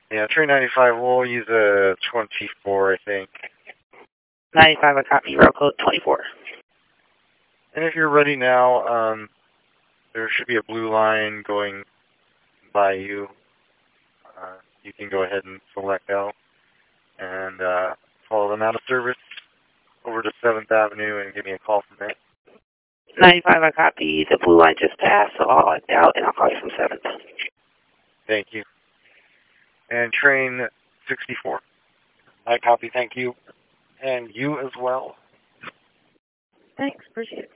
Yeah, train 95, we'll use a 24, I think. 95, I copy, row code 24. And if you're ready now, there should be a blue line going by you. You can go ahead and select L and follow them out of service over to 7th Avenue and give me a call from there. 95, I copy. The blue line just passed, so I'll act out and I'll call you from 7th. Thank you. And train 64. I copy, thank you. And you as well. Thanks, appreciate it.